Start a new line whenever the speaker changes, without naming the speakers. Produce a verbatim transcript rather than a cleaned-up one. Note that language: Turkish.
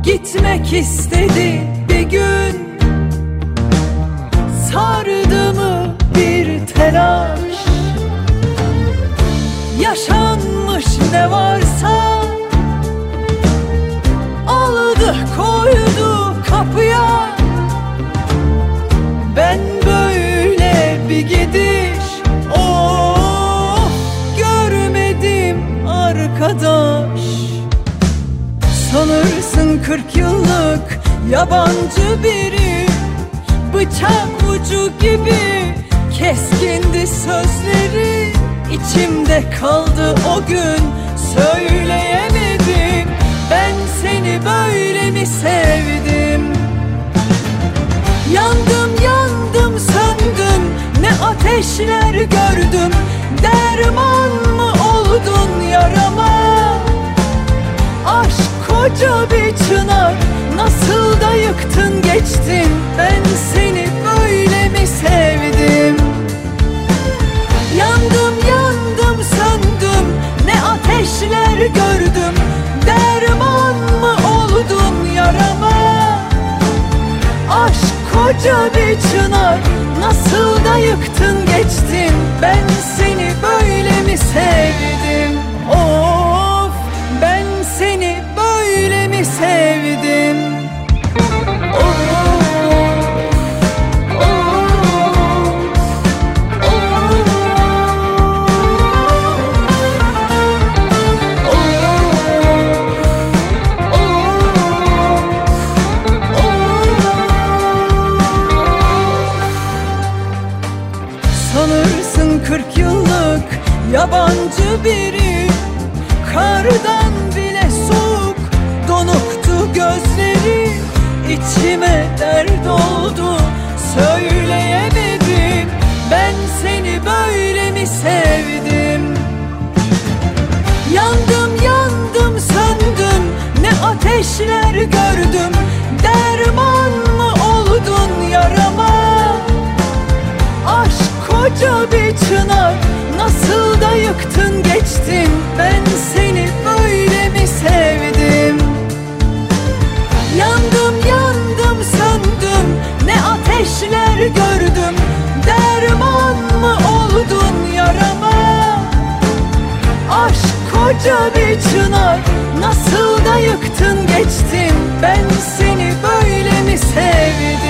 gitmek istedi bir gün. Sardı mı bir telaş, yaşanmış ne varsa aldı koydu kapıya. Ben böyle bir gidiş oh görmedim arkadaş. Sanırsın kırk yıllık yabancı biri, bıçak ucu gibi keskindi sözleri. İçimde kaldı o gün, söyleyemedim. Ben seni böyle mi sevdim? Yandım yandım söndüm, ne ateşler gördüm. Derman mı oldun yarama? Aşk koca bir çınar, nasıl da yıktın geçtin. Ben seni böyle mi sevdim? Yandım yandım söndüm, ne ateşler gördüm. Derman mı oldun yarama? Aşk koca bir çınar, nasıl da yıktın geçtin. Ben seni böyle mi sevdim? Of, ben seni böyle mi sevdim? Sanırsın kırk yıllık yabancı biri, kardan bile soğuk donuktu gözleri. İçime dert oldu, söyleyemedim. Ben seni böyle mi sevdim? Yandım yandım söndüm, ne ateşler gördüm. Derman mı oldun yarama? Aşk koca bir çınar, nasıl da yıktın geçtin. Ben seni böyle mi sevdim? Yandım yandım söndüm, ne ateşler gördüm. Derman mı oldun yarama? Aşk koca bir çınar, nasıl da yıktın geçtin. Ben seni böyle mi sevdim?